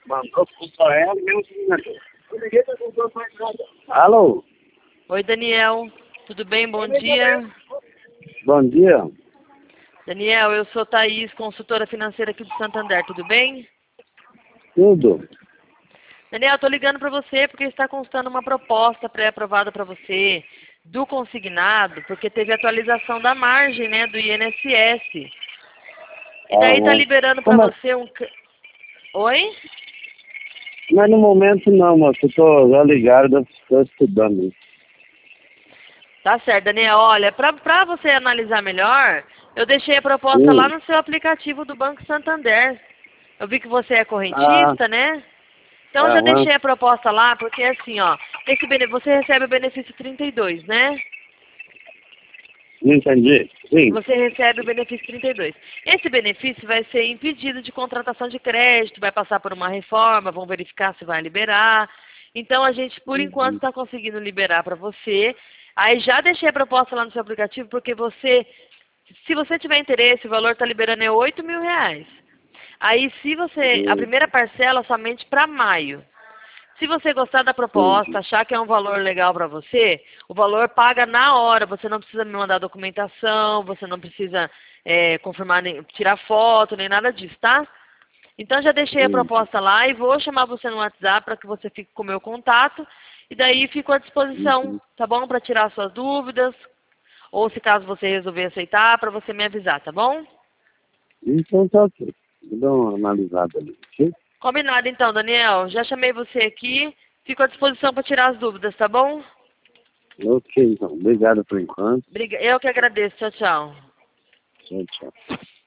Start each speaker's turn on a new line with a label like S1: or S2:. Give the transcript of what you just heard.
S1: Mandou só ela e meu signature. Alô?
S2: Oi, Daniel. Tudo bem? Bom dia.
S1: Bom dia.
S2: Daniel, eu sou Thaís, consultora financeira aqui do Santander. Tudo bem?
S1: Tudo?
S2: Daniel, estou ligando para você porque está constando uma proposta pré-aprovada para você do consignado, porque teve atualização da margem, né, do INSS. E daí está liberando para você um... Oi?
S1: Mas no momento não, moço. Eu tô já ligado, estou estudando isso.
S2: Tá certo, Daniel. Olha, para você analisar melhor, eu deixei a proposta lá no seu aplicativo do Banco Santander. Eu vi que você é correntista, né? Então, eu já deixei a proposta lá, porque assim, ó, você recebe o benefício 32, né?
S1: Não entendi. Sim.
S2: Você recebe o benefício 32. Esse benefício vai ser impedido de contratação de crédito, vai passar por uma reforma, vão verificar se vai liberar. Então, a gente, por enquanto, está conseguindo liberar para você. Aí, já deixei a proposta lá no seu aplicativo, porque se você tiver interesse, o valor está liberando é R$8.000. Aí, a primeira parcela somente para maio. Se você gostar da proposta, achar que é um valor legal para você, o valor paga na hora. Você não precisa me mandar documentação, você não precisa confirmar, tirar foto, nem nada disso, tá? Então, já deixei a proposta lá e vou chamar você no WhatsApp para que você fique com o meu contato. E daí, fico à disposição, tá bom? Para tirar suas dúvidas. Ou se caso você resolver aceitar, para você me avisar, tá bom?
S1: Então tá ok. Vou dar uma analisada ali, ok?
S2: Combinado então, Daniel. Já chamei você aqui. Fico à disposição para tirar as dúvidas, tá bom?
S1: Ok, então. Obrigado por enquanto.
S2: Eu que agradeço. Tchau, tchau.
S1: Tchau, tchau.